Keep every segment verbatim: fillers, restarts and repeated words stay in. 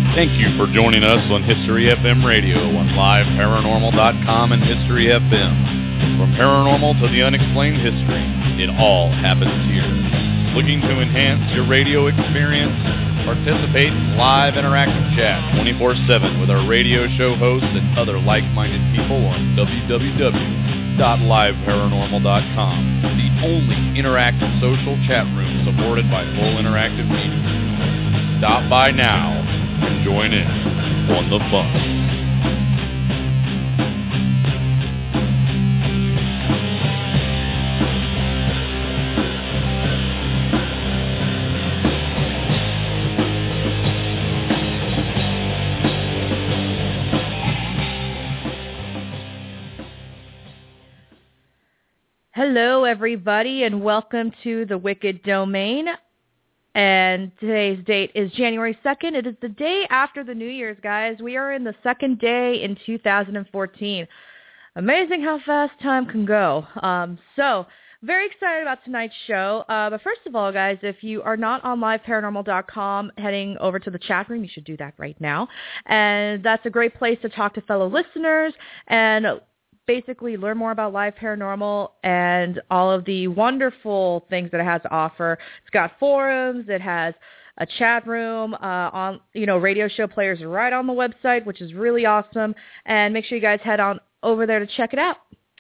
Thank you for joining us on History F M Radio on live paranormal dot com and History F M. From paranormal to the unexplained history, it all happens here. Looking to enhance your radio experience? Participate in live interactive chat twenty-four seven with our radio show hosts and other like-minded people on w w w dot live paranormal dot com, the only interactive social chat room supported by full interactive media. Stop by now and join in on the fun. Hello, everybody, and welcome to the Wicked Domain. And today's date is January second. It is the day after the New Year's, guys. We are in the second day in two thousand fourteen. Amazing how fast time can go. Um, so, very excited about tonight's show. Uh, but first of all, guys, if you are not on live paranormal dot com, heading over to the chat room, you should do that right now. And that's a great place to talk to fellow listeners and basically learn more about Live Paranormal and all of the wonderful things that it has to offer. It's got forums, it has a chat room, uh, on you know radio show players right on the website, which is really awesome. And make sure you guys head on over there to check it out.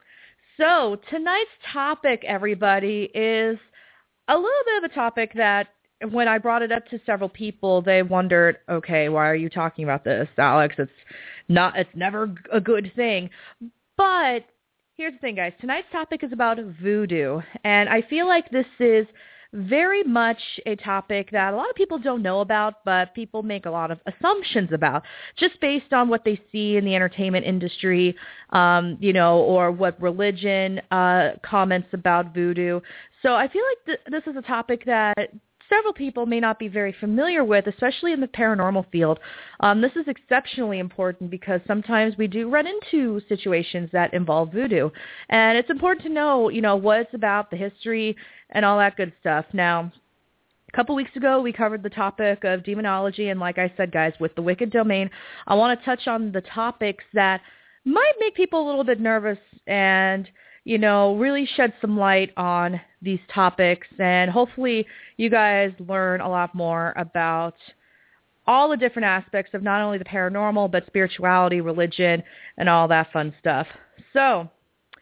So tonight's topic, everybody, is a little bit of a topic that when I brought it up to several people, they wondered, okay, why are you talking about this, Alex? It's not. It's never a good thing. But here's the thing, guys. Tonight's topic is about voodoo, and I feel like this is very much a topic that a lot of people don't know about, but people make a lot of assumptions about, just based on what they see in the entertainment industry, um, you know, or what religion uh, comments about voodoo. So I feel like th- this is a topic that several people may not be very familiar with, especially in the paranormal field. Um, this is exceptionally important because sometimes we do run into situations that involve voodoo. And it's important to know, you know, what it's about, the history, and all that good stuff. Now, a couple weeks ago, we covered the topic of demonology. And like I said, guys, with the Wicked Domain, I want to touch on the topics that might make people a little bit nervous and, you know, really shed some light on these topics, and hopefully you guys learn a lot more about all the different aspects of not only the paranormal, but spirituality, religion, and all that fun stuff. So,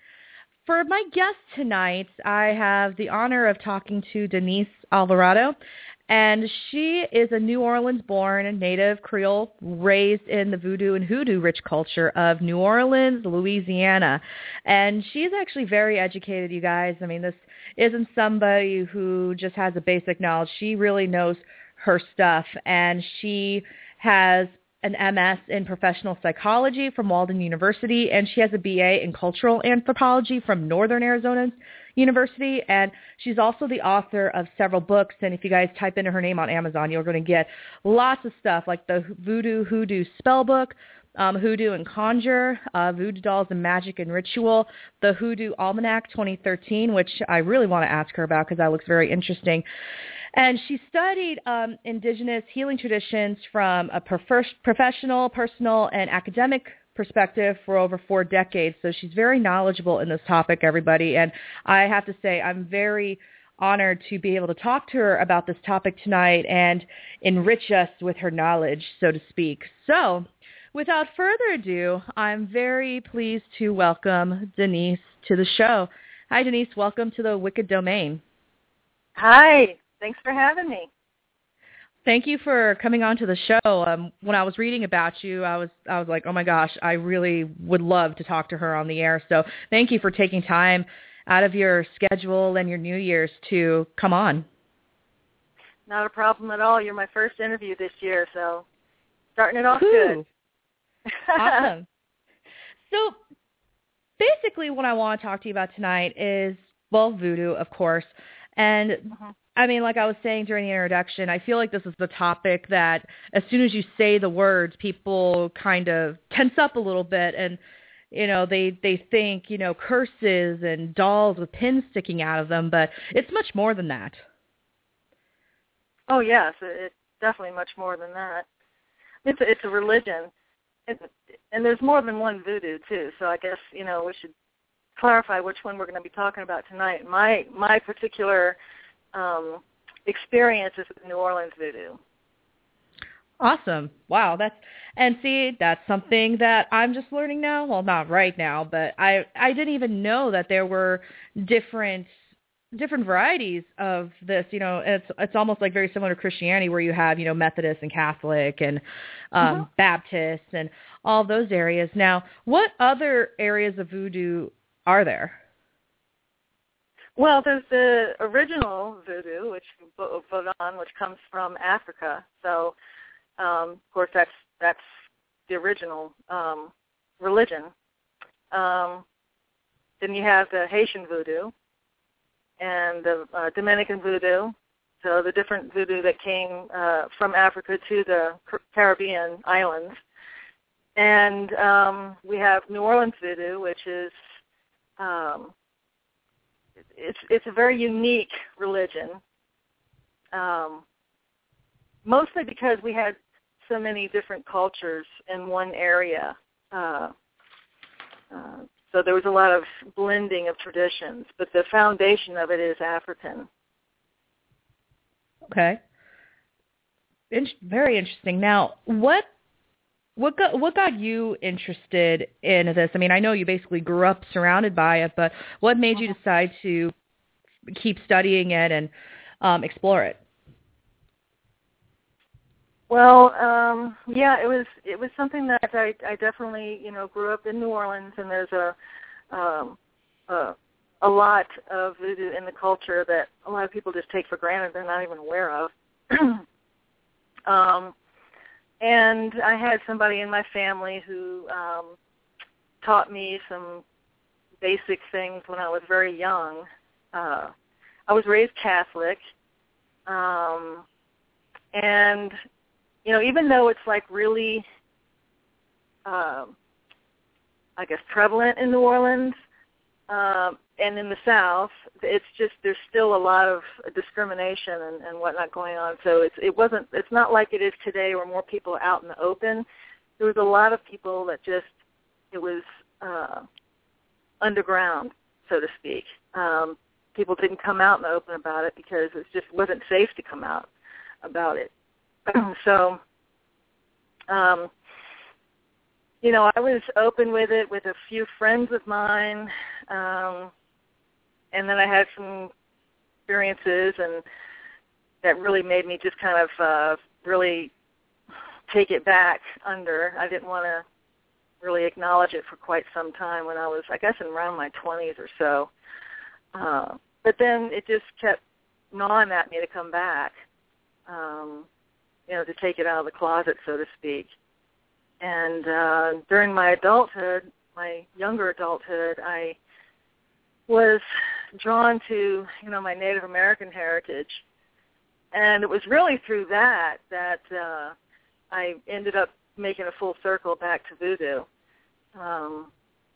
for my guest tonight, I have the honor of talking to Denise Alvarado, and she is a New Orleans-born native Creole raised in the voodoo and hoodoo-rich culture of New Orleans, Louisiana. And she's actually very educated, you guys. I mean, this isn't somebody who just has a basic knowledge. She really knows her stuff, and she has an M S in professional psychology from Walden University, and she has a B A in cultural anthropology from Northern Arizona University, and she's also the author of several books. And if you guys type into her name on Amazon, you're going to get lots of stuff like the Voodoo Hoodoo Spellbook, um, Hoodoo and Conjure, uh, Voodoo Dolls and Magic and Ritual, the Hoodoo Almanac twenty thirteen, which I really want to ask her about because that looks very interesting. And she studied um, indigenous healing traditions from a prof- professional, personal, and academic perspective for over four decades. So she's very knowledgeable in this topic, everybody. And I have to say, I'm very honored to be able to talk to her about this topic tonight and enrich us with her knowledge, so to speak. So without further ado, I'm very pleased to welcome Denise to the show. Hi, Denise. Welcome to the Wicked Domain. Hi. Thanks for having me. Thank you for coming on to the show. Um, when I was reading about you, I was I was like, oh my gosh, I really would love to talk to her on the air. So thank you for taking time out of your schedule and your New Year's to come on. Not a problem at all. You're my first interview this year, so starting it off Ooh. good. Awesome. So basically what I want to talk to you about tonight is, well, voodoo, of course. And uh-huh. I mean, like I was saying during the introduction, I feel like this is the topic that as soon as you say the words, people kind of tense up a little bit and, you know, they, they think, you know, curses and dolls with pins sticking out of them, but it's much more than that. Oh, yes, it's definitely much more than that. I It's a, it's a religion, it's, and there's more than one voodoo too. So I guess you know we should clarify which one we're going to be talking about tonight. My my particular um, experience is with New Orleans voodoo. Awesome. Wow. That's, and see, that's something that I'm just learning now. Well, not right now, but I, I didn't even know that there were different, different varieties of this. You know, it's, it's almost like very similar to Christianity where you have, you know, Methodist and Catholic and um, mm-hmm. Baptist and all those areas. Now, what other areas of voodoo are there? Well, there's the original voodoo, which Vodun, which comes from Africa. So, Um, of course, that's that's the original um, religion. Um, then you have the Haitian voodoo and the uh, Dominican voodoo, so the different voodoo that came uh, from Africa to the Caribbean islands. And um, we have New Orleans voodoo, which is um, it's it's a very unique religion, um, mostly because we had so many different cultures in one area. Uh, uh, so there was a lot of blending of traditions, but the foundation of it is African. Okay. In- very interesting. Now, what what got what got you interested in this? I mean, I know you basically grew up surrounded by it, but what made you decide to keep studying it and um, explore it? Well, um, yeah, it was it was something that I, I definitely you know grew up in New Orleans, and there's a um, a, a lot of voodoo in the culture that a lot of people just take for granted; they're not even aware of. um, and I had somebody in my family who um, taught me some basic things when I was very young. Uh, I was raised Catholic, um, and you know, even though it's like really, um, I guess, prevalent in New Orleans um, and in the South, it's just there's still a lot of discrimination and, and whatnot going on. So it's it wasn't it's not like it is today where more people are out in the open. There was a lot of people that just it was uh, underground, so to speak. Um, people didn't come out in the open about it because it just wasn't safe to come out about it. So, um, you know, I was open with it with a few friends of mine, um, and then I had some experiences and that really made me just kind of uh, really take it back under. I didn't want to really acknowledge it for quite some time when I was, I guess, in around my twenties or so. Uh, but then it just kept gnawing at me to come back. Um, you know, to take it out of the closet, so to speak. And uh, during my adulthood, my younger adulthood, I was drawn to, you know, my Native American heritage. And it was really through that that uh, I ended up making a full circle back to voodoo. Um,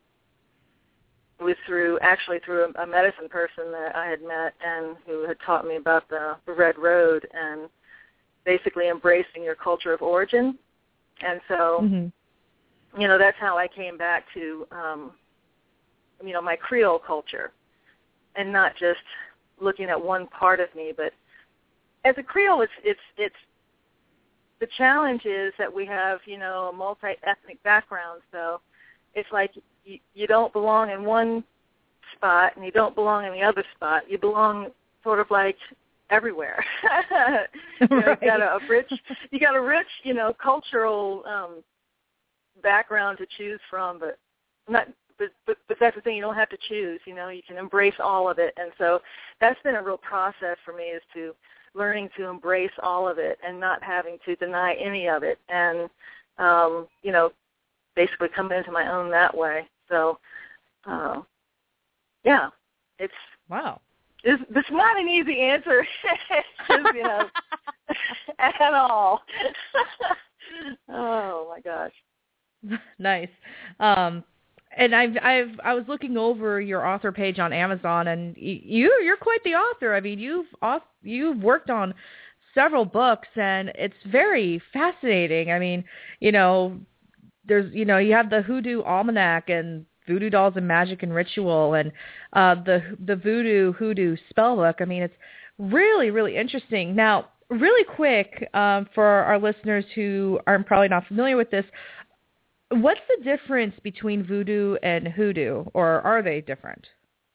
it was through, actually through a medicine person that I had met and who had taught me about the, the Red Road and basically embracing your culture of origin. And so, mm-hmm. you know, that's how I came back to, um, you know, my Creole culture and not just looking at one part of me. But as a Creole, it's, it's, it's the challenge is that we have, you know, a multi-ethnic background. So it's like you, you don't belong in one spot and you don't belong in the other spot. You belong sort of like everywhere. you know, right. You got a, a rich, you got a rich, you know, cultural um, background to choose from, but not. But, but but that's the thing. You don't have to choose. You know, you can embrace all of it, and so that's been a real process for me is to learning to embrace all of it and not having to deny any of it, and um, you know, basically coming into my own that way. So, uh, yeah, it's wow. It's, it's not an easy answer, just, you know, at all. Oh my gosh. Nice. Um, and I've I've I was looking over your author page on Amazon, and you you're quite the author. I mean, you've you've worked on several books, and it's very fascinating. I mean, you know, there's, you know, you have the Hoodoo Almanac and Voodoo Dolls and Magic and Ritual, and uh, the the Voodoo Hoodoo Spellbook. I mean, it's really, really interesting. Now, really quick, um, for our listeners who are probably not familiar with this, what's the difference between voodoo and hoodoo, or are they different?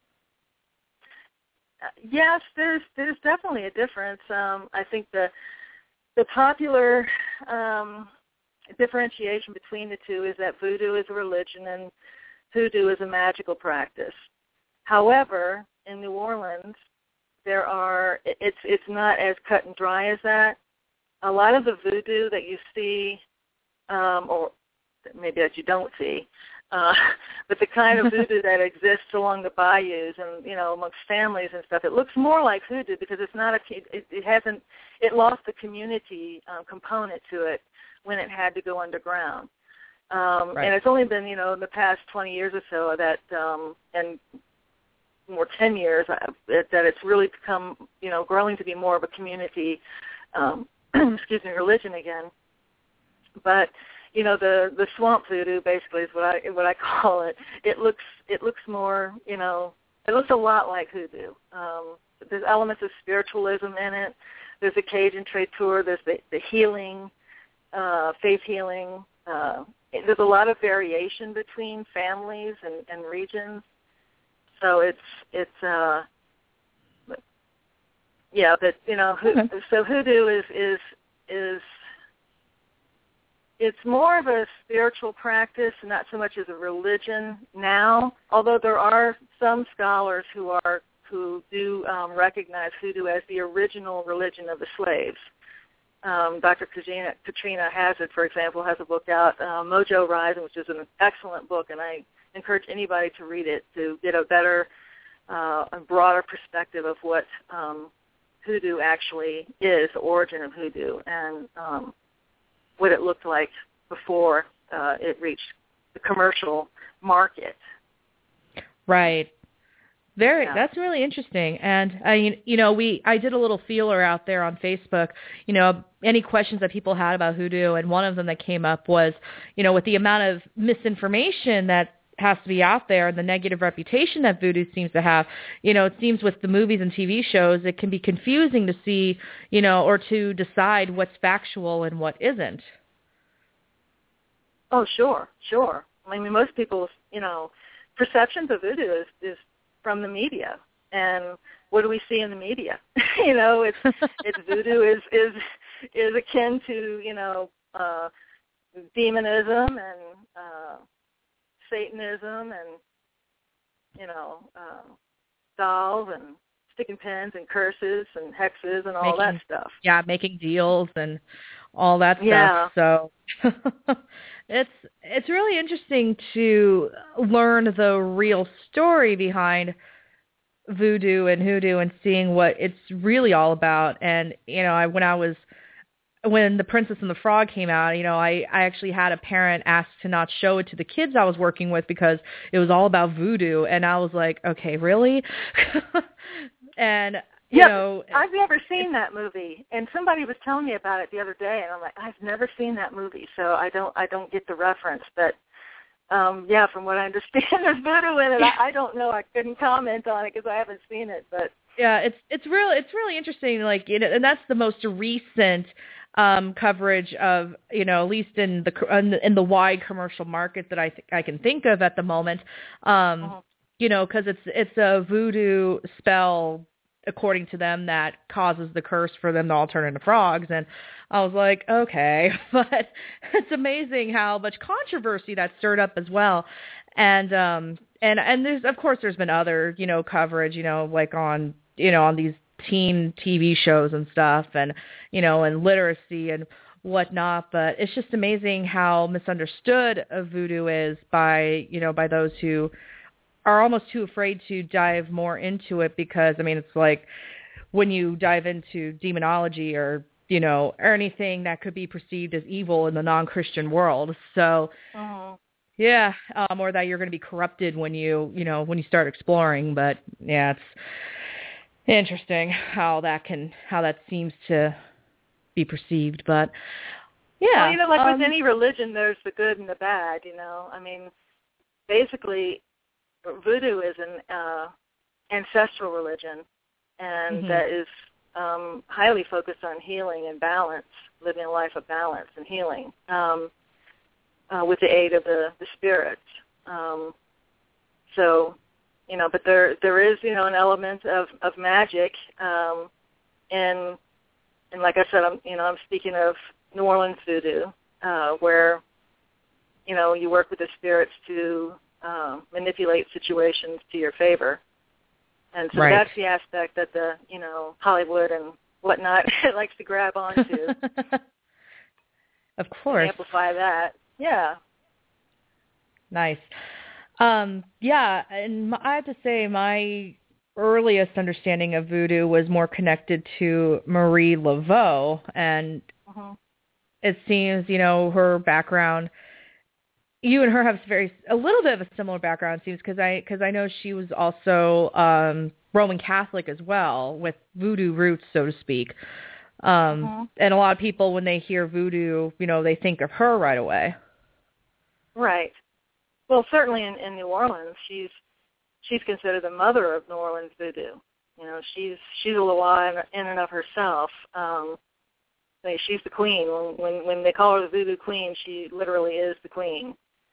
Uh, yes, there's there's definitely a difference. Um, I think the the popular um, differentiation between the two is that voodoo is a religion and hoodoo is a magical practice. However, in New Orleans, there are it's it's not as cut and dry as that. A lot of the voodoo that you see, um, or maybe that you don't see, uh, but the kind of voodoo that exists along the bayous and, you know, amongst families and stuff, it looks more like hoodoo because it's not a, it, it hasn't, it lost the community um, component to it when it had to go underground. Um, right. And it's only been, you know, in the past twenty years or so that, um, and more ten years, uh, that it's really become, you know, growing to be more of a community, um, excuse me, religion again. But you know, the, the swamp voodoo basically is what I what I call it. It looks it looks more, you know, it looks a lot like hoodoo. Um, there's elements of spiritualism in it. There's a Cajun traiteur. There's the, the healing, uh, faith healing. Uh, there's a lot of variation between families and, and regions. So it's it's uh, yeah, but you know, ho- okay. so hoodoo is is is it's more of a spiritual practice, not so much as a religion now. Although there are some scholars who are who do um, recognize hoodoo as the original religion of the slaves. Um, Doctor Katrina, Katrina Hazard, for example, has a book out, uh, Mojo Rising, which is an excellent book, and I encourage anybody to read it to get a better, uh, a broader perspective of what um, hoodoo actually is, the origin of hoodoo, and um, what it looked like before uh, it reached the commercial market. Right. Very. Yeah. That's really interesting. And I mean, you know, we I did a little feeler out there on Facebook, you know, any questions that people had about hoodoo, and one of them that came up was, you know, with the amount of misinformation that has to be out there and the negative reputation that voodoo seems to have, you know, it seems with the movies and T V shows, it can be confusing to see, you know, or to decide what's factual and what isn't. Oh, sure, sure. I mean, most people's, you know, perceptions of voodoo is, is from the media. And what do we see in the media? you know, it's it's voodoo is, is, is akin to, you know, uh, demonism and uh, Satanism and, you know, uh, dolls and sticking pins and curses and hexes and all making, that stuff. Yeah, making deals and all that yeah. stuff. So it's it's really interesting to learn the real story behind voodoo and hoodoo and seeing what it's really all about. And, you know, I when I was when The Princess and the Frog came out, you know, I, I actually had a parent ask to not show it to the kids I was working with because it was all about voodoo. And I was like, okay, really? and, you yep. know. I've never seen that movie. And somebody was telling me about it the other day. And I'm like, I've never seen that movie. So I don't I don't get the reference. But, um, yeah, from what I understand, there's voodoo in it. I, I don't know. I couldn't comment on it because I haven't seen it. But yeah, it's it's real. It's really interesting. Like, you know, and that's the most recent Um, coverage of, you know, at least in the in the, in the wide commercial market that I th- I can think of at the moment, um, uh-huh. you know, because it's it's a voodoo spell, according to them, that causes the curse for them to all turn into frogs. And I was like, okay, but it's amazing how much controversy that stirred up as well. And um and and there's of course there's been other, you know, coverage, you know, like on you know on these teen T V shows and stuff, and, you know, and literacy and whatnot. But it's just amazing how misunderstood a voodoo is by, you know, by those who are almost too afraid to dive more into it, because, I mean, it's like when you dive into demonology or, you know, or anything that could be perceived as evil in the non-Christian world. So, uh-huh. yeah, um, or that you're going to be corrupted when you, you know, when you start exploring. But, yeah, it's interesting how that can, how that seems to be perceived. But yeah, well, you know, like um, with any religion, there's the good and the bad. You know, I mean, basically, voodoo is an uh, ancestral religion, and mm-hmm. that is um, highly focused on healing and balance, living a life of balance and healing um, uh, with the aid of the, the spirits. Um, so, you know, but there there is, you know, an element of, of magic, um, and and like I said, I'm you know I'm speaking of New Orleans voodoo, uh, where you know you work with the spirits to um, manipulate situations to your favor. And so right. that's the aspect that the, you know, Hollywood and whatnot likes to grab onto. Of course. And amplify that. Yeah. Nice. Um, yeah, and my, I have to say my earliest understanding of voodoo was more connected to Marie Laveau, and uh-huh. it seems, you know, her background, you and her have very a little bit of a similar background, it seems, because I because I know she was also um, Roman Catholic as well, with voodoo roots, so to speak. Um, uh-huh. And a lot of people, when they hear voodoo, you know, they think of her right away. Right. Well, certainly in, in New Orleans, she's she's considered the mother of New Orleans voodoo. You know, she's she's a Loa in, in and of herself. Um, they, she's the queen. When, when when they call her the voodoo queen, she literally is the queen.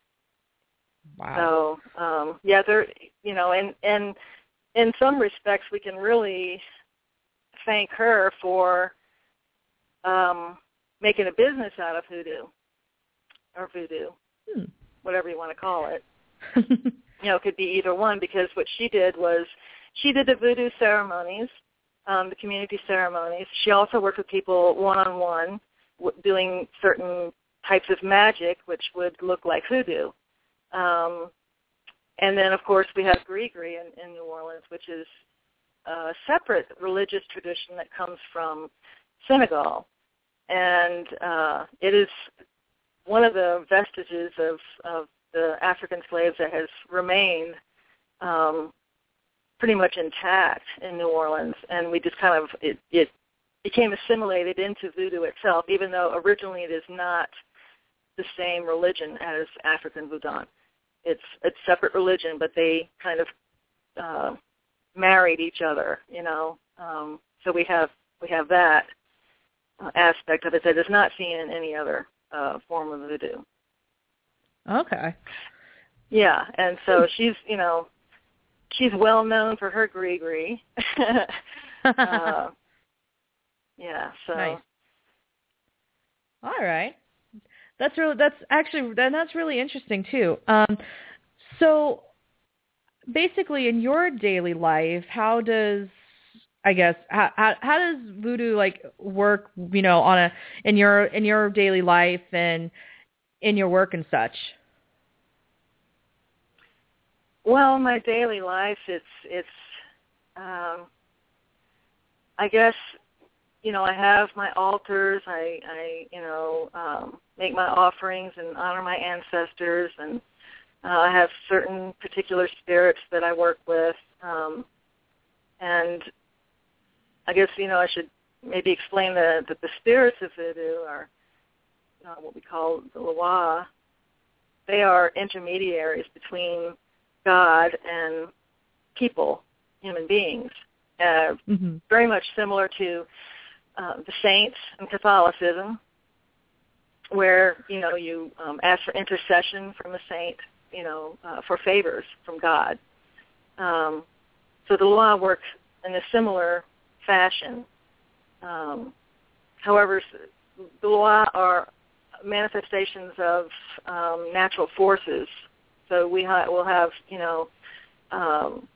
Wow. So, um, yeah, there, you know, and, and in some respects, we can really thank her for um, making a business out of hoodoo or voodoo, hmm. whatever you want to call it. You know, it could be either one, because what she did was she did the voodoo ceremonies, um, the community ceremonies. She also worked with people one-on-one w- doing certain types of magic, which would look like hoodoo. Um, and then, of course, we have Grigri in, in New Orleans, which is a separate religious tradition that comes from Senegal. And uh, it is one of the vestiges of, of the African slaves that has remained um, pretty much intact in New Orleans. And we just kind of, it, it became assimilated into voodoo itself, even though originally it is not the same religion as African voodoo. It's it's separate religion, but they kind of uh, married each other, you know. Um, so we have we have that uh, aspect of it that is not seen in any other uh, form of voodoo. Okay. Yeah, and so she's you know she's well known for her gree-gree. uh, yeah. So. Nice. All right. That's really, that's actually, and that's really interesting too. Um, so basically in your daily life, how does, I guess, how, how, how does voodoo like work, you know, on a, in your, in your daily life and in your work and such? Well, my daily life, it's, it's, um, I guess, you know, I have my altars. I, I you know, um, make my offerings and honor my ancestors, and uh, I have certain particular spirits that I work with. Um, and I guess, you know, I should maybe explain that the, the spirits of voodoo are uh, what we call the Loa. They are intermediaries between God and people, human beings, uh, mm-hmm. very much similar to Uh, the saints in Catholicism, where, you know, you um, ask for intercession from a saint, you know, uh, for favors from God. Um, so the law works in a similar fashion. Um, however, the law are manifestations of um, natural forces. So we ha- will have, you know, um,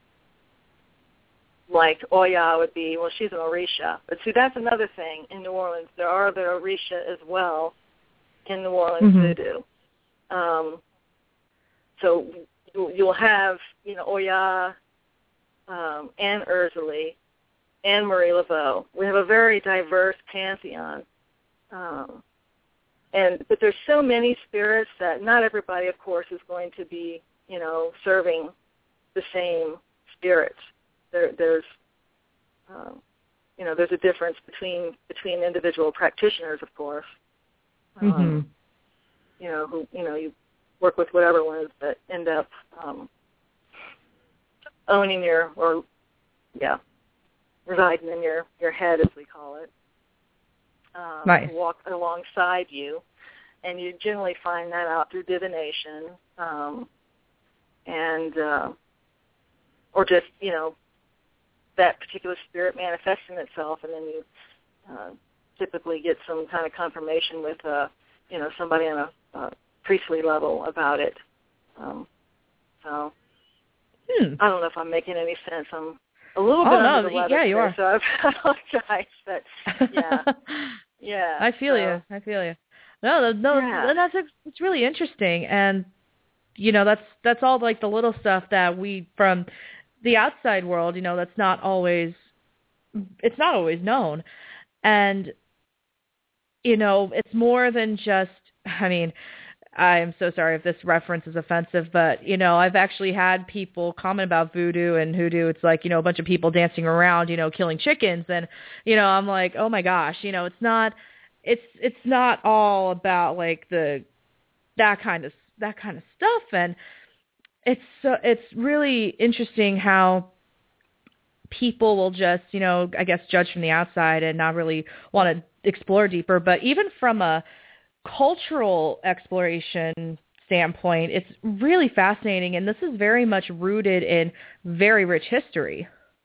like Oya would be, well, she's an Orisha. But see, that's another thing in New Orleans. There are other Orisha as well in New Orleans mm-hmm. voodoo. Um, so you'll have, you know, Oya um, and Urzuli and Marie Laveau. We have a very diverse pantheon. Um, and but there's so many spirits that not everybody, of course, is going to be, you know, serving the same spirits. There, there's um, you know, there's a difference between between individual practitioners, of course. Um, mm-hmm. You know, who you know you work with whatever ones that end up um, owning your or yeah, residing in your your head, as we call it. Um, nice. Walk alongside you, and you generally find that out through divination, um, and uh, or just you know that particular spirit manifesting itself, and then you uh, typically get some kind of confirmation with uh, you know somebody on a, a priestly level about it. Um, so hmm. I don't know if I'm making any sense. I'm a little oh, bit no. under the weather yeah, you today, are. so I apologize, but yeah. Yeah, I feel so. you. I feel you. No, no, Yeah. that's it's really interesting, and you know that's that's all like the little stuff that we from the outside world, you know, that's not always it's not always known, and you know it's more than just. I mean, I'm so sorry if this reference is offensive, but you know I've actually had people comment about voodoo and hoodoo. It's like you know a bunch of people dancing around, you know, killing chickens, and you know I'm like, oh my gosh, you know, it's not, it's it's not all about like the that kind of that kind of stuff, and it's so it's really interesting how people will just you know I guess judge from the outside and not really want to explore deeper, but even from a cultural exploration standpoint, it's really fascinating, and this is very much rooted in very rich history.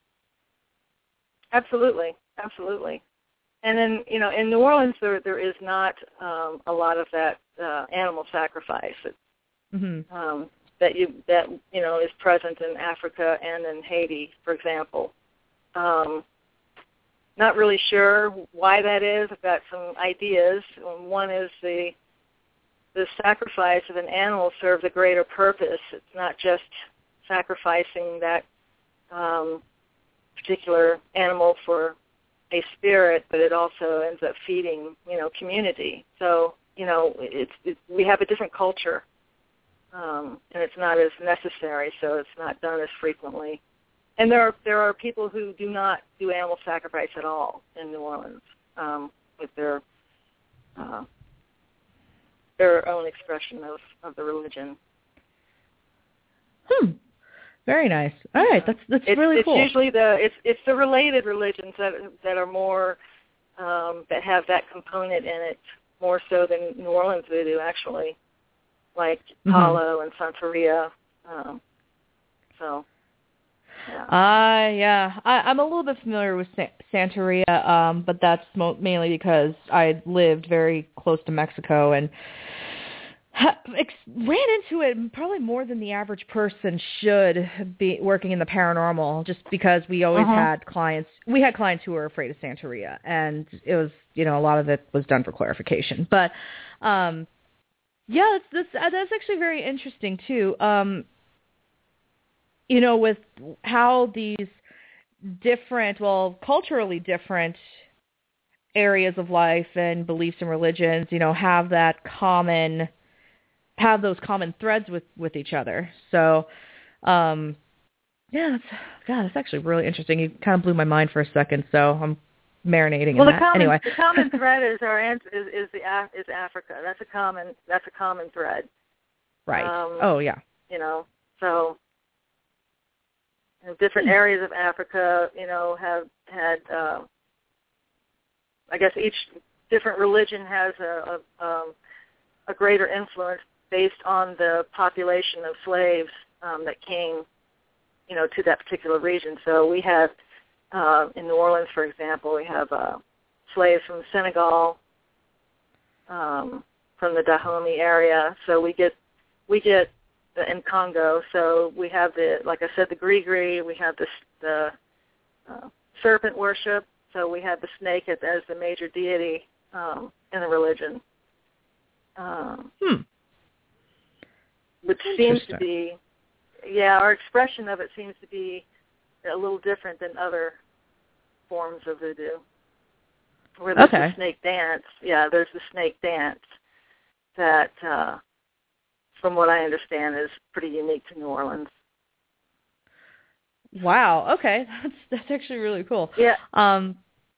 Absolutely, absolutely. And then, you know, in New Orleans, there there is not um, a lot of that uh, animal sacrifice mm-hmm. um, that you that you know is present in Africa and in Haiti, for example. Um, Not really sure why that is. I've got some ideas. One is the the sacrifice of an animal serves a greater purpose. It's not just sacrificing that um, particular animal for a spirit, but it also ends up feeding, you know, community. So, you know, it's it, we have a different culture, um, and it's not as necessary, so it's not done as frequently. And there are there are people who do not do animal sacrifice at all in New Orleans um, with their uh, their own expression of, of the religion. Hmm. Very nice. All right, that's that's it's, really it's cool. It's usually the it's it's the related religions that that are more um, that have that component in it more so than New Orleans voodoo, actually, like mm-hmm. Palo and Santeria. Um, so. Yeah. Uh, yeah. I, I'm a little bit familiar with Sa- Santeria, um, but that's mo- mainly because I lived very close to Mexico and ha- ex- ran into it probably more than the average person should be working in the paranormal, just because we always uh-huh. had clients. We had clients who were afraid of Santeria, and it was, you know, a lot of it was done for clarification. But, um, yeah, that's, that's, that's actually very interesting, too. Um, you know, with how these different, well, culturally different areas of life and beliefs and religions, you know, have that common, have those common threads with, with each other. So, um, yeah, that's, God, that's actually really interesting. You kind of blew my mind for a second, so I'm marinating well, in the that. common, Anyway, the common thread is our is is the is Africa. That's a common that's a common thread. Right. Um, oh yeah. You know, so. Different areas of Africa, you know, have had, uh, I guess each different religion has a, a, um, a greater influence based on the population of slaves um, that came, you know, to that particular region. So we have, uh, in New Orleans, for example, we have uh, slaves from Senegal, um, from the Dahomey area. So we get, we get, in Congo, so we have the, like I said, the Grigri, we have the, the uh, serpent worship, so we have the snake as, as the major deity um, in the religion, um, hmm. which seems to be, yeah, our expression of it seems to be a little different than other forms of voodoo, where there's okay. the snake dance, yeah, there's the snake dance that, uh, from what I understand, is pretty unique to New Orleans. Wow. Okay, that's that's actually really cool. Yeah. Um,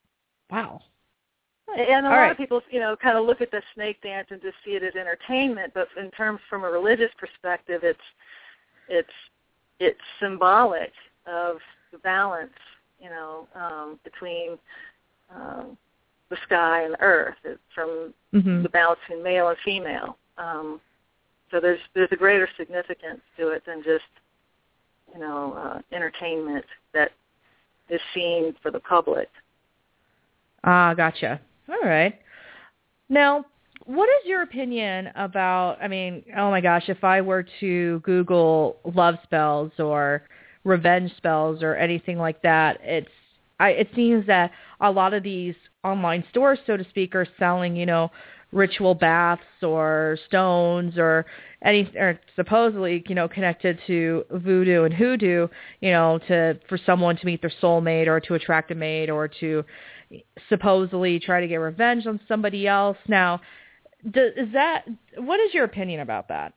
Wow. And a All lot right. of people, you know, kind of look at the snake dance and just see it as entertainment. But in terms from a religious perspective, it's it's it's symbolic of the balance, you know, um, between um, the sky and the earth, it's from mm-hmm. the balance between male and female. Um, so there's there's a greater significance to it than just, you know, uh, entertainment that is seen for the public. Ah, gotcha. All right. Now, what is your opinion about, I mean, oh my gosh, if I were to Google love spells or revenge spells or anything like that, it's, I, it seems that a lot of these online stores, so to speak, are selling, you know, ritual baths or stones or any, or supposedly, you know, connected to voodoo and hoodoo, you know, to, for someone to meet their soulmate or to attract a mate or to supposedly try to get revenge on somebody else. Now, does, is that, what is your opinion about that?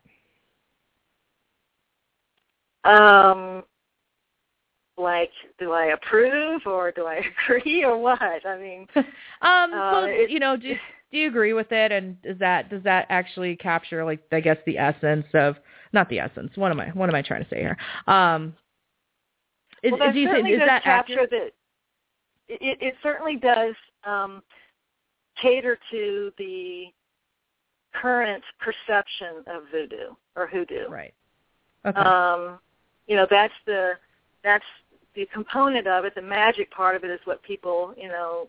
Um, like, do I approve or do I agree or what? I mean, um, uh, well, it, you know, do, do you agree with it? And is that, does that actually capture, like, I guess the essence of, not the essence, what am I, what am I trying to say here? Um, is, well, that do you certainly think, is does that capture accurate? the, it, it certainly does um, cater to the current perception of voodoo or hoodoo. Right. Okay. Um, you know, that's the that's the component of it. The magic part of it is what people, you know,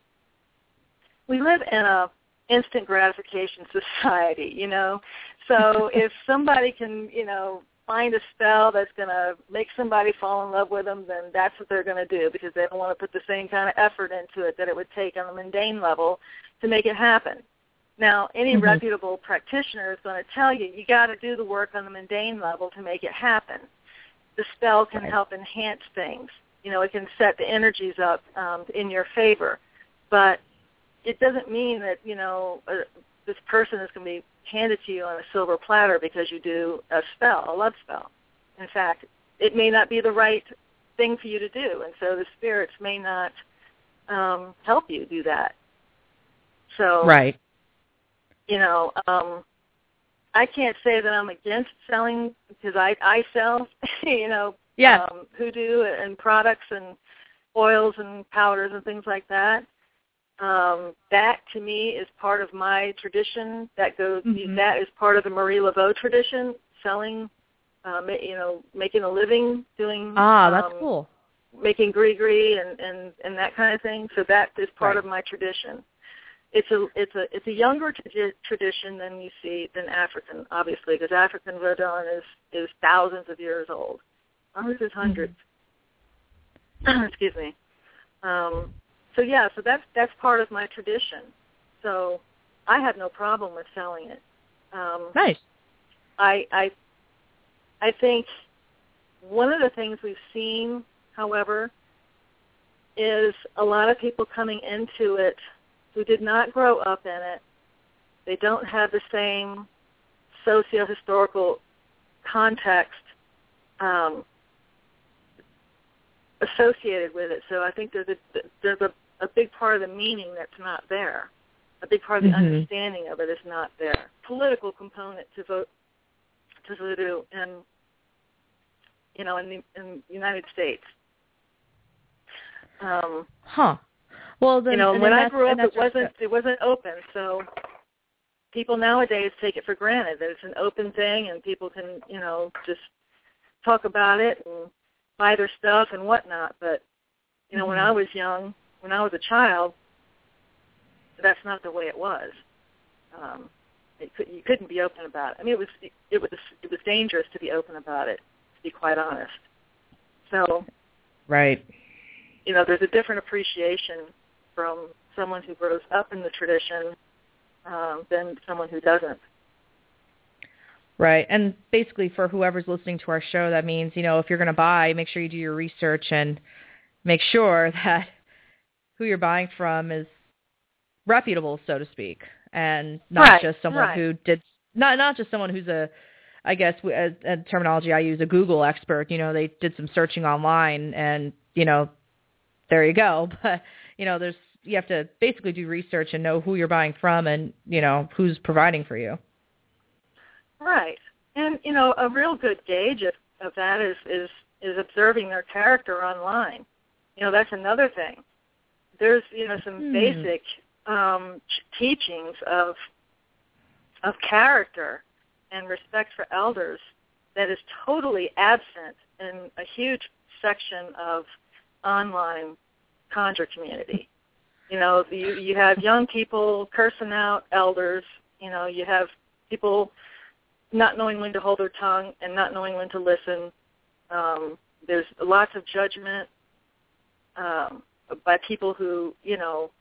we live in a instant gratification society, you know. So if somebody can, you know, find a spell that's going to make somebody fall in love with them, then that's what they're going to do because they don't want to put the same kind of effort into it that it would take on a mundane level to make it happen. Now, any mm-hmm. reputable practitioner is going to tell you, you got to do the work on the mundane level to make it happen. The spell can right. help enhance things. You know, it can set the energies up um, in your favor. But it doesn't mean that, you know, uh, this person is going to be handed to you on a silver platter because you do a spell, a love spell. In fact, it may not be the right thing for you to do, and so the spirits may not um, help you do that. So, right. you know, um, I can't say that I'm against selling because I, I sell, you know, yeah. um, hoodoo and products and oils and powders and things like that. Um, that to me is part of my tradition. That goes. Mm-hmm. That is part of the Marie Laveau tradition. Selling, um, you know, making a living, doing. Ah, that's um, cool. Making gris-gris and, and, and that kind of thing. So that is part right. of my tradition. It's a it's a it's a younger t- tradition than you see than African, obviously, because African Vodun is is thousands of years old. Ours is hundreds. Mm-hmm. Excuse me. Um, So yeah, so that's that's part of my tradition. So I have no problem with selling it. Um, nice. I I I think one of the things we've seen, however, is a lot of people coming into it who did not grow up in it. They don't have the same socio-historical context um, associated with it. So I think there's a there's a, a big part of the meaning that's not there. A big part of the mm-hmm. understanding of it is not there. Political component to vote to voodoo in you know in the in the United States. Um, huh. Well, then, you know, and when then I grew up, it wasn't just... it wasn't open. So people nowadays take it for granted that it's an open thing, and people can you know just talk about it and buy their stuff and whatnot. But you know, mm-hmm. when I was young, when I was a child, that's not the way it was. Um, it could, you couldn't be open about it. I mean, it was it was it was dangerous to be open about it, to be quite honest. So, right. You know, there's a different appreciation from someone who grows up in the tradition um, than someone who doesn't. Right. And basically for whoever's listening to our show, that means, you know, if you're going to buy, make sure you do your research and make sure that who you're buying from is reputable, so to speak, and not right, just someone right. who did, not not just someone who's a, I guess, a, a terminology I use, a Google expert. You know, they did some searching online and, you know, there you go. But, you know, there's you have to basically do research and know who you're buying from and, you know, who's providing for you. Right. And, you know, a real good gauge of, of that is, is, is observing their character online. You know, that's another thing. There's, you know, some hmm. basic um, teachings of of character and respect for elders that is totally absent in a huge section of online conjure community. You know, you, you have young people cursing out elders. You know, you have people not knowing when to hold their tongue and not knowing when to listen. Um, there's lots of judgment um, by people who, you know,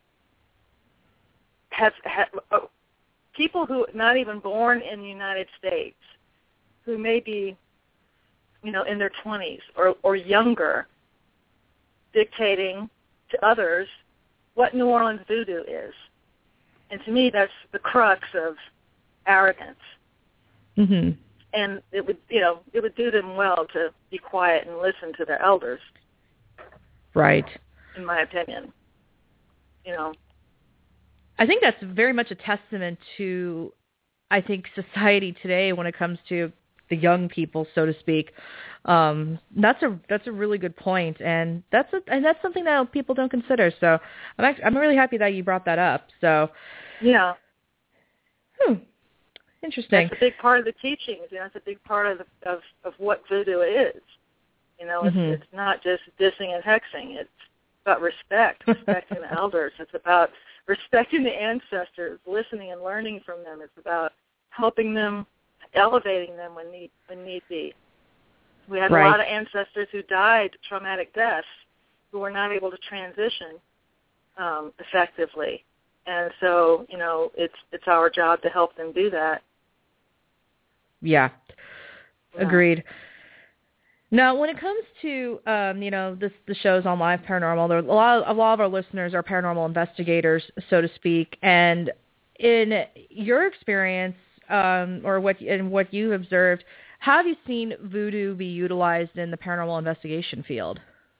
have, have oh, people who not even born in the United States, who may be, you know, in their twenties or, or younger, dictating to others what New Orleans voodoo is. And to me, that's the crux of arrogance. Mm-hmm. And it would, you know, it would do them well to be quiet and listen to their elders. Right. In my opinion. You know. I think that's very much a testament to, I think, society today when it comes to the young people, so to speak. Um, that's a that's a really good point, and that's a, and that's something that people don't consider. So I'm actually, I'm really happy that you brought that up. So yeah, hmm. Interesting. That's a big part of the teachings. You know, it's a big part of the, of of what voodoo is. You know, it's, mm-hmm. it's not just dissing and hexing. It's about respect, respecting the elders. It's about respecting the ancestors, listening and learning from them. It's about helping them, elevating them when need when need be. We had right. a lot of ancestors who died traumatic deaths who were not able to transition um, effectively, and so you know it's it's our job to help them do that. Yeah, yeah. Agreed. Now, when it comes to, um, you know, this, the shows on Live Paranormal, there, a, lot of, a lot of our listeners are paranormal investigators, so to speak. And in your experience, um, or what in what you've observed, how have you seen voodoo be utilized in the paranormal investigation field?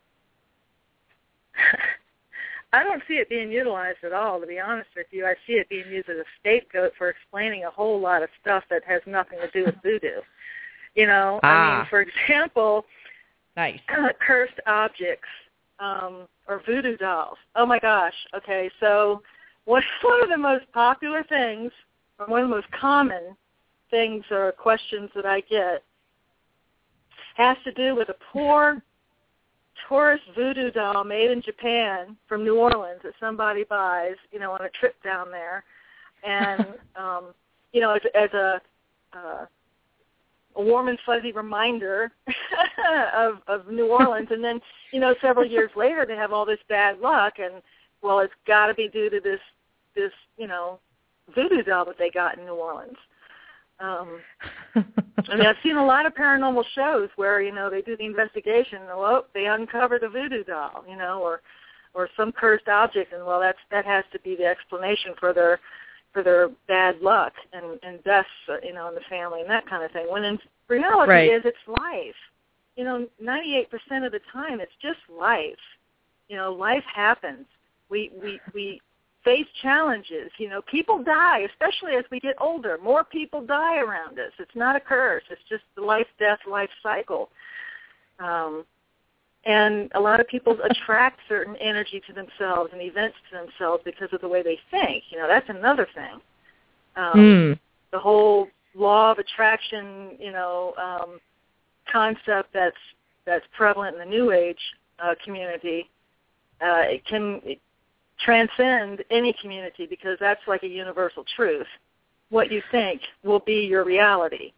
I don't see it being utilized at all, to be honest with you. I see it being used as a scapegoat for explaining a whole lot of stuff that has nothing to do with voodoo. You know, ah. I mean, for example, nice. uh, cursed objects um, or voodoo dolls. Oh, my gosh. Okay, so one, one of the most popular things, or one of the most common things or questions that I get has to do with a poor tourist voodoo doll made in Japan from New Orleans that somebody buys, you know, on a trip down there. And, um, you know, as, as a... Uh, a warm and fuzzy reminder of, of New Orleans. And then, you know, several years later they have all this bad luck, and, well, it's got to be due to this, this, you know, voodoo doll that they got in New Orleans. Um, I mean, I've seen a lot of paranormal shows where, you know, they do the investigation, and, well, they uncovered a voodoo doll, you know, or or some cursed object, and, well, that's that has to be the explanation for their for their bad luck and, and deaths, you know, in the family and that kind of thing. When in reality right. is it's life. You know, ninety-eight percent of the time it's just life. You know, life happens. We we we face challenges. You know, people die, especially as we get older. More people die around us. It's not a curse. It's just the life, death, life cycle. Um, and a lot of people attract certain energy to themselves and events to themselves because of the way they think. You know, that's another thing. Um, mm. The whole law of attraction, you know, um, concept that's that's prevalent in the New Age uh, community, uh, it can transcend any community because that's like a universal truth. What you think will be your reality.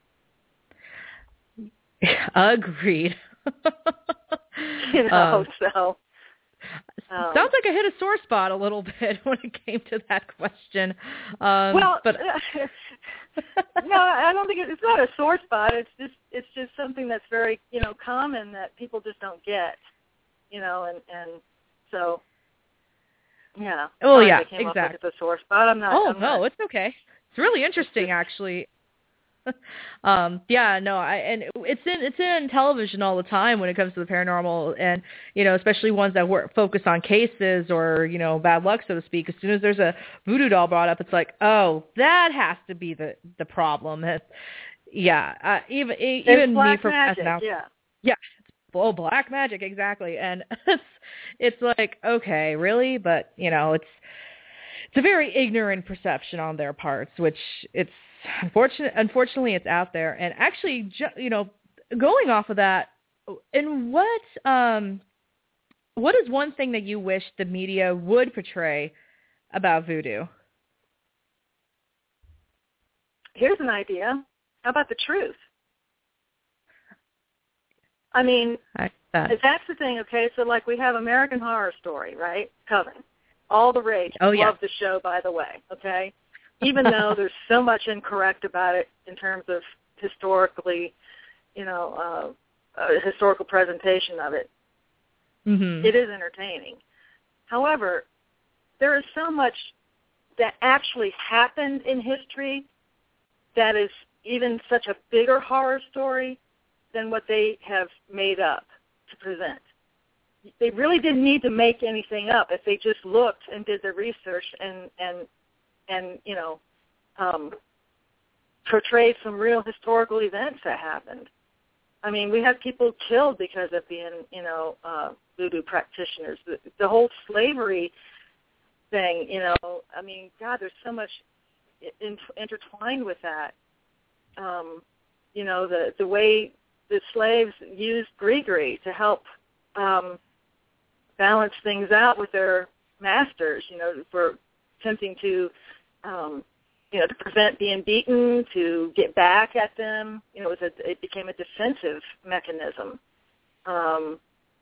Agreed. You know, um, so. Um, sounds like I hit a sore spot a little bit when it came to that question. Um, well, but no, I don't think it, it's not a sore spot. It's just it's just something that's very, you know, common that people just don't get, you know, and and so yeah. Oh Sorry yeah, I came exactly. Up with the sore spot. I'm not. Oh I'm no, not, it's okay. It's really interesting, actually. um, yeah, no, I and it's in it's in television all the time when it comes to the paranormal, and you know, especially ones that work focus on cases or you know bad luck, so to speak. As soon as there's a voodoo doll brought up, it's like, oh, that has to be the the problem. It's, yeah, uh, even It's even black me from magic, as an out- yeah. yeah, oh, black magic, exactly, and it's it's like, okay, really, but you know, it's. It's a very ignorant perception on their parts, which it's unfortunate. Unfortunately, it's out there. And actually, ju- you know, going off of that, and what um, what is one thing that you wish the media would portray about voodoo? Here's an idea. How about the truth? I mean, I, that. that's the thing. Okay, so like we have American Horror Story, right? Coven. All the rage. Oh, yeah. Love the show, by the way, okay? Even though there's so much incorrect about it in terms of historically, you know, uh, uh, historical presentation of it, Mm-hmm. it is entertaining. However, there is so much that actually happened in history that is even such a bigger horror story than what they have made up to present. They really didn't need to make anything up if they just looked and did their research and and and you know um, portrayed some real historical events that happened. I mean, we had people killed because of being you know uh, voodoo practitioners. The, the whole slavery thing, you know. I mean, God, there's so much in, intertwined with that. Um, you know, the the way the slaves used Grigri to help. Um, balance things out with their masters, you know, for attempting to, um, you know, to prevent being beaten, to get back at them. You know, it, was a, it became a defensive mechanism. Um,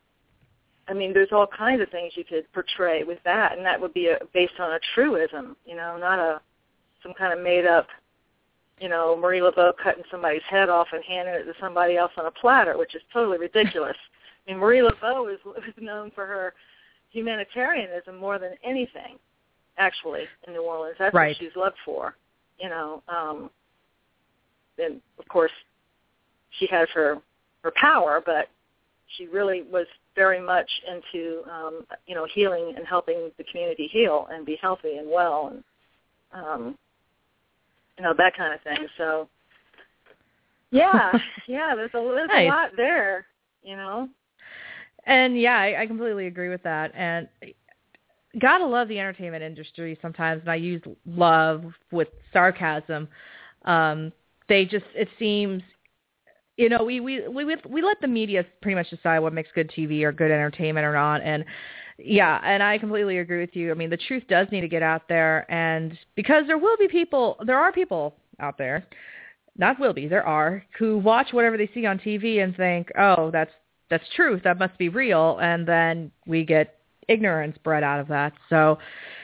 I mean, there's all kinds of things you could portray with that, and that would be a, based on a truism, you know, not a some kind of made-up, you know, Marie Laveau cutting somebody's head off and handing it to somebody else on a platter, which is totally ridiculous. I mean, Marie Laveau is, is known for her humanitarianism more than anything, actually, in New Orleans. That's right. what she's loved for, you know. Um, and, of course, she has her, her power, but she really was very much into, um, you know, healing and helping the community heal and be healthy and well and, um, you know, that kind of thing. So, yeah, yeah, there's a, there's nice. a lot there, you know. And yeah, I, I completely agree with that. And gotta love the entertainment industry sometimes, and I use love with sarcasm. Um, they just, it seems, you know, we, we, we, we let the media pretty much decide what makes good T V or good entertainment or not. And yeah, and I completely agree with you. I mean, the truth does need to get out there, and because there will be people, there are people out there, not will be, there are, who watch whatever they see on T V and think, oh, that's, that's truth, that must be real, and then we get ignorance bred out of that. So,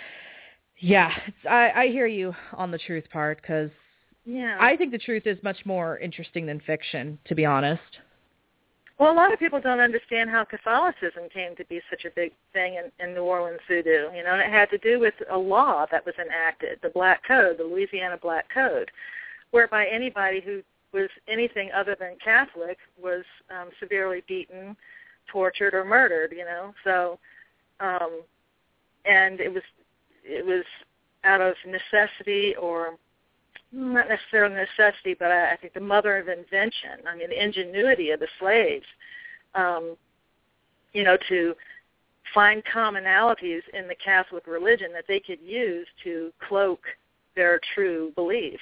yeah, it's, I, I hear you on the truth part, because yeah. I think the truth is much more interesting than fiction, to be honest. Well, a lot of people don't understand how Catholicism came to be such a big thing in, in New Orleans voodoo, you know, and it had to do with a law that was enacted, the Black Code, the Louisiana Black Code, whereby anybody who was anything other than Catholic was um, severely beaten, tortured, or murdered. You know, so um, and it was it was out of necessity, or not necessarily necessity, but I, I think the mother of invention. I mean, the ingenuity of the slaves. Um, you know, to find commonalities in the Catholic religion that they could use to cloak their true beliefs,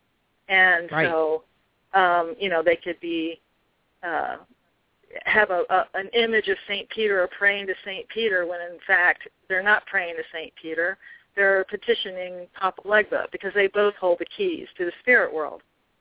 and right. so. Um, you know, they could be uh, have a, a, an image of Saint Peter or praying to Saint Peter when, in fact, they're not praying to Saint Peter. They're petitioning Papa Legba because they both hold the keys to the spirit world.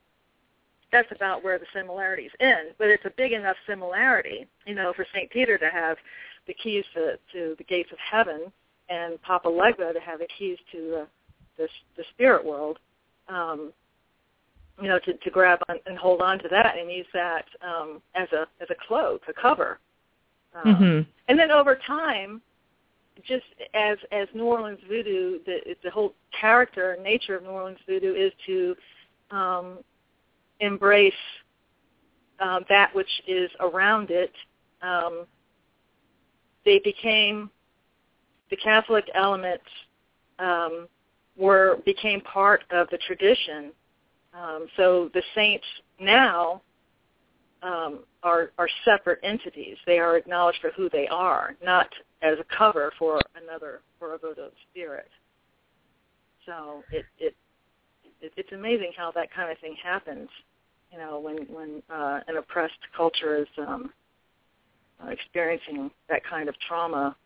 That's about where the similarities end, but it's a big enough similarity, you know, for Saint Peter to have the keys to, to the gates of heaven and Papa Legba to have the keys to the, the, the spirit world. Um, you know, to, to grab on and hold on to that and use that um, as a as a cloak, a cover. Um, mm-hmm. And then over time, just as as New Orleans voodoo, the the whole character and nature of New Orleans voodoo is to um, embrace um, that which is around it, um, they became, the Catholic elements um, were became part of the tradition. Um, so the saints now um, are, are separate entities. They are acknowledged for who they are, not as a cover for another, for a votive spirit. So it, it, it it's amazing how that kind of thing happens, you know, when, when uh, an oppressed culture is um, uh, experiencing that kind of trauma.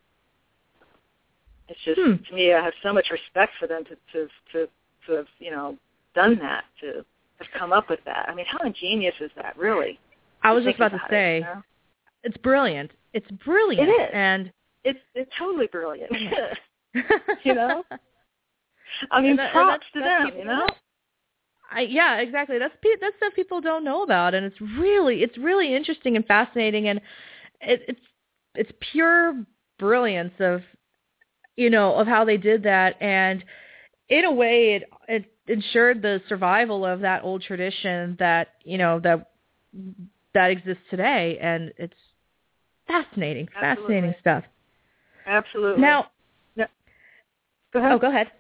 It's just, hmm. to me, I have so much respect for them to, to, to, to have, you know, done that, to have come up with that. I mean, how ingenious is that, really? I was just about, about to say, it, you know? It's brilliant. It's brilliant. It is. And it's, it's totally brilliant. You know? I mean, that, props to them, you know? I, yeah, exactly. That's that's stuff people don't know about, and it's really it's really interesting and fascinating, and it, it's it's pure brilliance of, you know, of how they did that, and in a way, it it ensured the survival of that old tradition that, you know, that that exists today, and it's fascinating, Absolutely. fascinating stuff. Absolutely. Now, no. Go ahead. Oh, go ahead.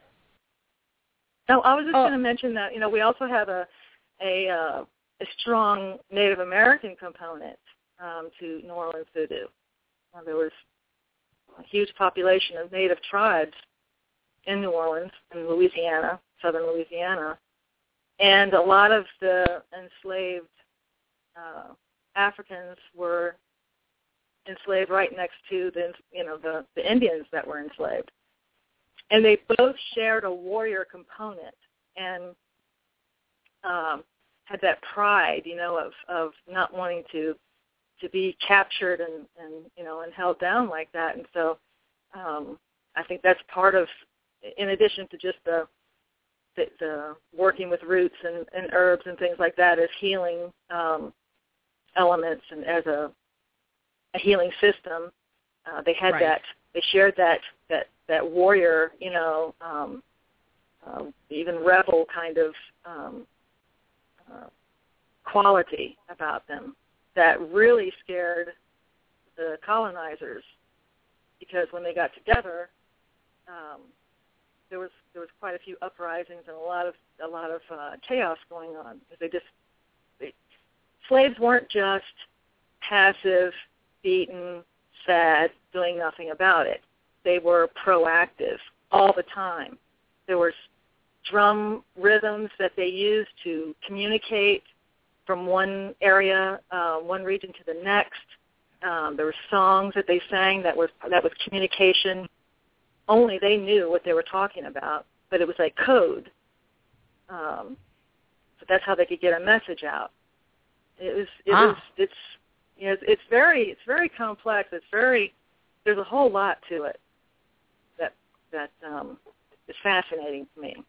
No, I was just oh. going to mention that, you know, we also have a a, uh, a strong Native American component um, to New Orleans voodoo. Uh, there was a huge population of Native tribes in New Orleans, in Louisiana, southern Louisiana, and a lot of the enslaved uh, Africans were enslaved right next to the, you know, the, the Indians that were enslaved. And they both shared a warrior component and um, had that pride, you know, of, of not wanting to to be captured and, and, you know, and held down like that. And so um, I think that's part of, in addition to just the the, the working with roots and, and herbs and things like that as healing um, elements and as a, a healing system, uh, they had right. that, they shared that, that that warrior, you know, um, uh, even rebel kind of um, uh, quality about them that really scared the colonizers, because when they got together, um, there was there was quite a few uprisings and a lot of a lot of uh, chaos going on. Because they just they, slaves weren't just passive, beaten, sad, doing nothing about it. They were proactive all the time. There were drum rhythms that they used to communicate from one area, uh, one region to the next. Um, there were songs that they sang that was that was communication. Only they knew what they were talking about, but it was like code. Um, so that's how they could get a message out. It was. It ah. was. It's. You know, it's, it's very. It's very complex. It's very. There's a whole lot to it. That um, is fascinating to me.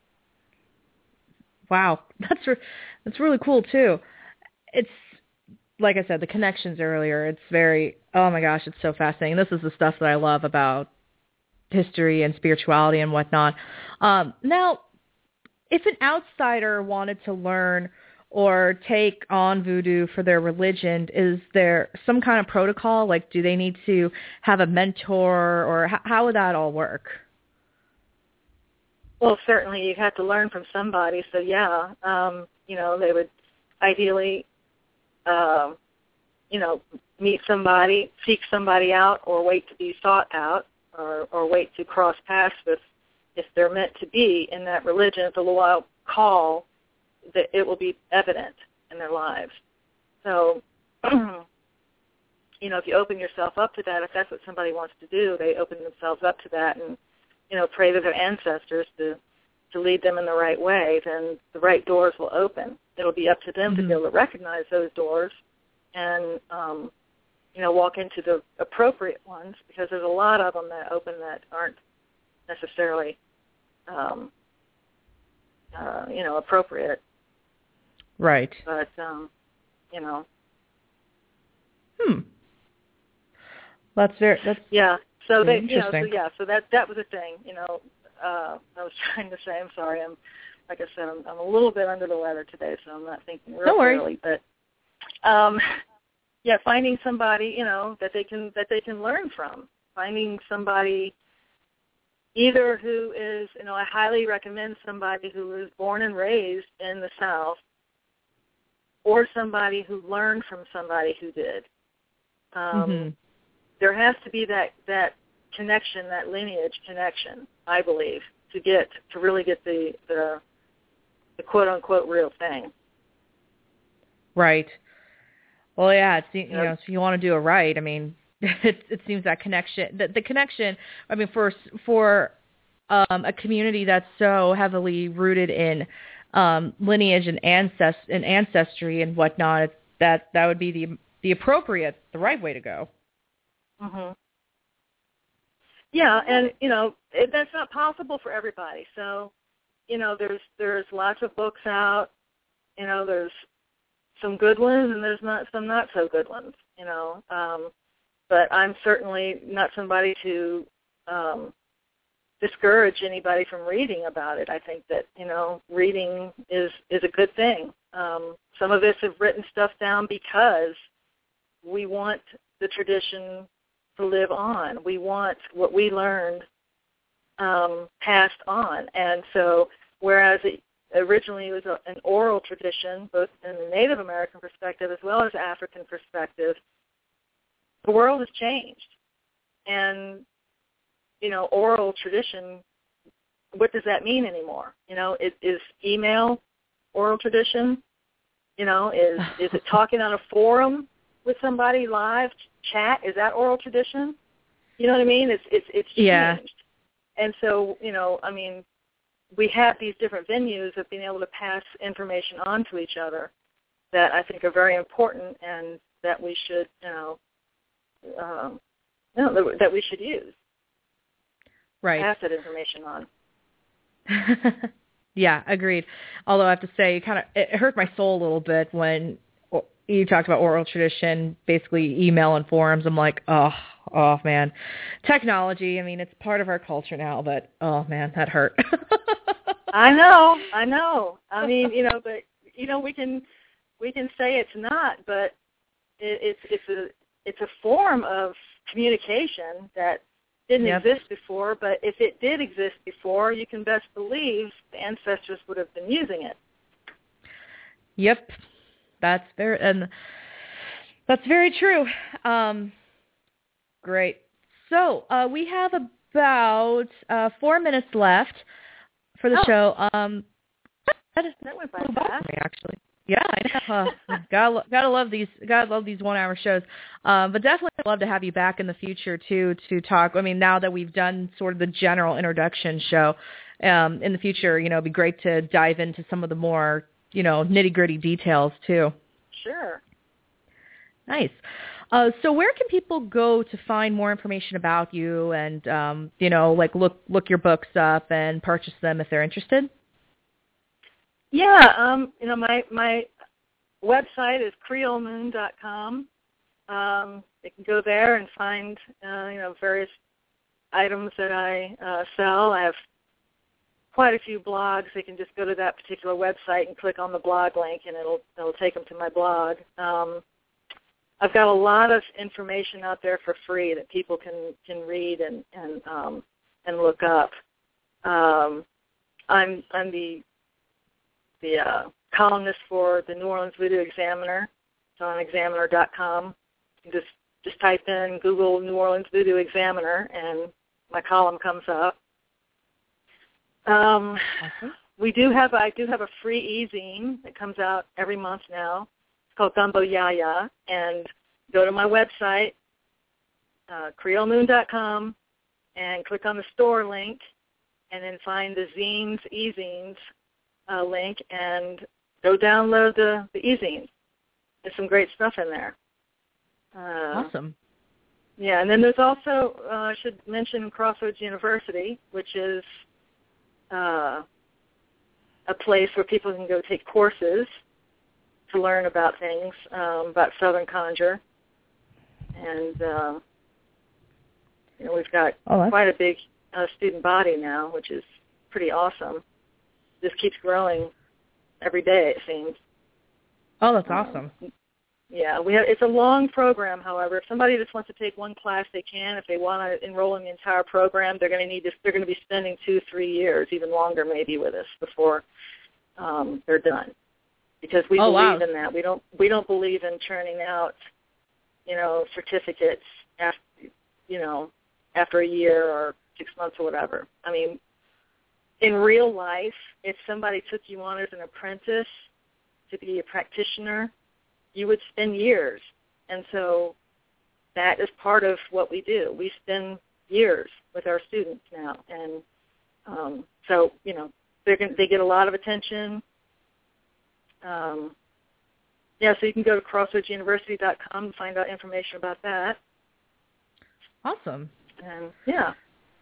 Wow, that's re- that's really cool too. It's like I said, the connections earlier. It's very, oh my gosh, it's so fascinating. This is the stuff that I love about history and spirituality and whatnot. Um, now, if an outsider wanted to learn or take on voodoo for their religion, is there some kind of protocol? Like, do they need to have a mentor, or h- how would that all work? Well, certainly you have to learn from somebody. So, yeah, um, you know, they would ideally, uh, you know, meet somebody, seek somebody out, or wait to be sought out, or, or wait to cross paths with, if they're meant to be in that religion, if the Luau call, that it will be evident in their lives. So, you know, if you open yourself up to that, if that's what somebody wants to do, they open themselves up to that and, you know, pray to their ancestors to, to lead them in the right way, then the right doors will open. It'll be up to them mm-hmm. to be able to recognize those doors and, um, you know, walk into the appropriate ones, because there's a lot of them that open that aren't necessarily, um, uh, you know, appropriate. Right. But, um, you know. Hmm. That's very, that's yeah. So they, very you know, so yeah, so that that was a thing. You know, uh, I was trying to say. I'm sorry, I'm like I said, I'm, I'm a little bit under the weather today, so I'm not thinking real Don't worry. clearly. But um, yeah, finding somebody, you know, that they can that they can learn from. Finding somebody either who is, you know, I highly recommend somebody who was born and raised in the South, or somebody who learned from somebody who did. Um, mm-hmm. There has to be that, that connection, that lineage connection, I believe, to get to really get the the, the quote unquote real thing. Right. Well, yeah, it's, you know, if you want to do it right, I mean, it, it seems that connection, the, the connection, I mean, for for um, a community that's so heavily rooted in um, lineage and ancest and ancestry and whatnot, that that would be the the appropriate, the right way to go. Mm-hmm. Yeah, and you know it, that's not possible for everybody. So, you know, there's there's lots of books out. You know, there's some good ones and there's not some not so good ones. You know, um, but I'm certainly not somebody to um, discourage anybody from reading about it. I think that, you know, reading is is a good thing. Um, some of us have written stuff down because we want the tradition to live on. We want what we learned um, passed on. And so whereas it originally was a, an oral tradition, both in the Native American perspective as well as African perspective, the world has changed. And, you know, oral tradition, what does that mean anymore? You know, it, is email oral tradition? You know, is is it talking on a forum with somebody live, chat? Is that oral tradition? You know what I mean? It's it's it's changed. Yeah. And so, you know, I mean, we have these different venues of being able to pass information on to each other that I think are very important and that we should, you know, um, you know that we should use. Right. Pass that information on. Yeah, agreed. Although I have to say, it kind of it hurt my soul a little bit when you talked about oral tradition, basically email and forums. I'm like, oh, oh man, technology. I mean, it's part of our culture now, but oh man, that hurt. I know, I know. I mean, you know, but you know, we can we can say it's not, but it, it's it's a it's a form of communication that didn't yep. exist before. But if it did exist before, you can best believe the ancestors would have been using it. Yep. That's very, and that's very true. Um, great. So uh, we have about uh, four minutes left for the oh. show. Um, that, is, that went by fast. fast. Me, actually. Yeah, I know. Uh, gotta gotta love these. Gotta love these one-hour shows. Um, but definitely love to have you back in the future too to talk. I mean, now that we've done sort of the general introduction show, um, in the future, you know, it'd be great to dive into some of the more, you know, nitty-gritty details too. Sure. Nice. Uh, so where can people go to find more information about you and, um, you know, like look look your books up and purchase them if they're interested? Yeah, um, you know, my, my website is creole moon dot com. Um, they can go there and find, uh, you know, various items that I uh, sell. I have quite a few blogs. They can just go to that particular website and click on the blog link, and it'll it'll take them to my blog. Um, I've got a lot of information out there for free that people can, can read and and um, and look up. Um, I'm I'm the the uh, columnist for the New Orleans Voodoo Examiner. It's on examiner dot com. You can just just type in Google New Orleans Voodoo Examiner, and my column comes up. Um, awesome. We do have I do have a free e-zine that comes out every month now. It's called Gumbo Yaya, and go to my website, uh, creole moon dot com, and click on the store link, and then find the zines, e-zines uh, link, and go download the, the e-zines. There's some great stuff in there. Uh, awesome. Yeah, and then there's also, uh, I should mention Crossroads University, which is uh, a place where people can go take courses to learn about things, um, about Southern Conjure. And, uh, you know, we've got oh, quite a big uh, student body now, which is pretty awesome. just keeps growing every day, it seems. Oh, that's awesome. Um, yeah, we have. It's a long program. However, if somebody just wants to take one class, they can. If they want to enroll in the entire program, they're going to need to. They're going to be spending two, three years, even longer, maybe, with us before um, they're done. Because we oh, believe wow. in that. We don't. We don't believe in churning out, you know, certificates after, you know, after a year or six months or whatever. I mean, in real life, if somebody took you on as an apprentice to be a practitioner, you would spend years. And so that is part of what we do. We spend years with our students now. And um, so, you know, they're gonna, they get a lot of attention. Um, yeah, so you can go to crossroads university dot com and find out information about that. Awesome. And, yeah.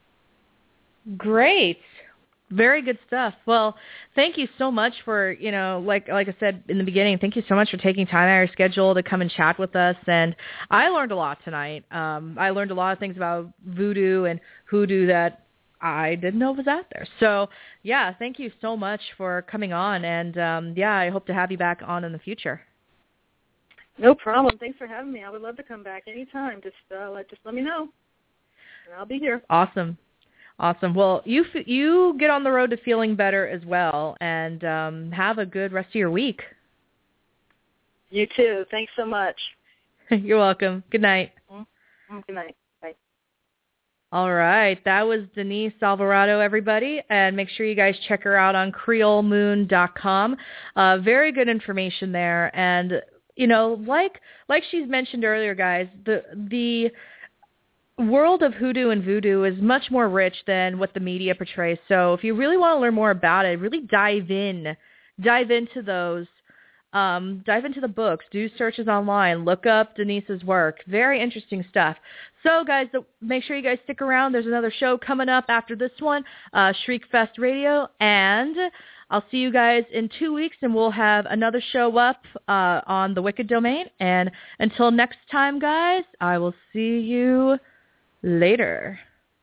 Great. Very good stuff. Well, thank you so much for, you know, like like I said in the beginning, thank you so much for taking time out of your schedule to come and chat with us. And I learned a lot tonight. Um, I learned a lot of things about voodoo and hoodoo that I didn't know was out there. So, yeah, thank you so much for coming on. And, um, yeah, I hope to have you back on in the future. No problem. Thanks for having me. I would love to come back anytime. Just, uh, let, just let me know, and I'll be here. Awesome. Awesome. Well, you you get on the road to feeling better as well, and um, have a good rest of your week. You too. Thanks so much. You're welcome. Good night. Mm-hmm. Good night. Bye. All right. That was Denise Alvarado, everybody. And make sure you guys check her out on creole moon dot com. Uh, very good information there. And, you know, like like she's mentioned earlier, guys, the the... world of hoodoo and voodoo is much more rich than what the media portrays. So if you really want to learn more about it, really dive in. Dive into those. Um, dive into the books. Do searches online. Look up Denise's work. Very interesting stuff. So, guys, make sure you guys stick around. There's another show coming up after this one, uh, Shriekfest Radio. And I'll see you guys in two weeks, and we'll have another show up uh, on the Wicked Domain. And until next time, guys, I will see you later.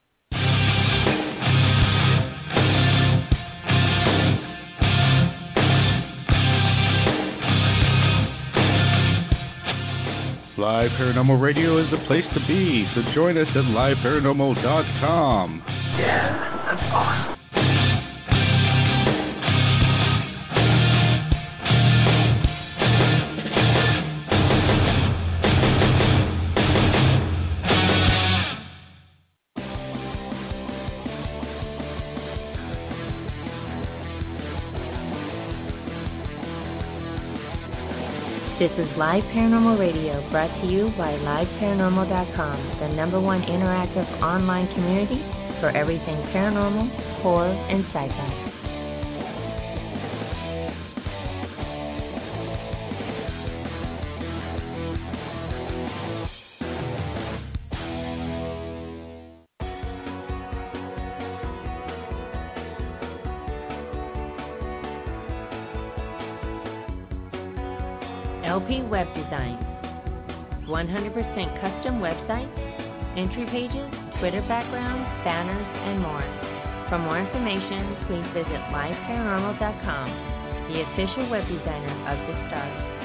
Live Paranormal Radio is the place to be, so join us at live paranormal dot com. Yeah, that's awesome. This is Live Paranormal Radio, brought to you by live paranormal dot com, the number one interactive online community for everything paranormal, horror, and sci-fi. L P Web Design, one hundred percent custom websites, entry pages, Twitter backgrounds, banners, and more. For more information, please visit live paranormal dot com, the official web designer of the stars.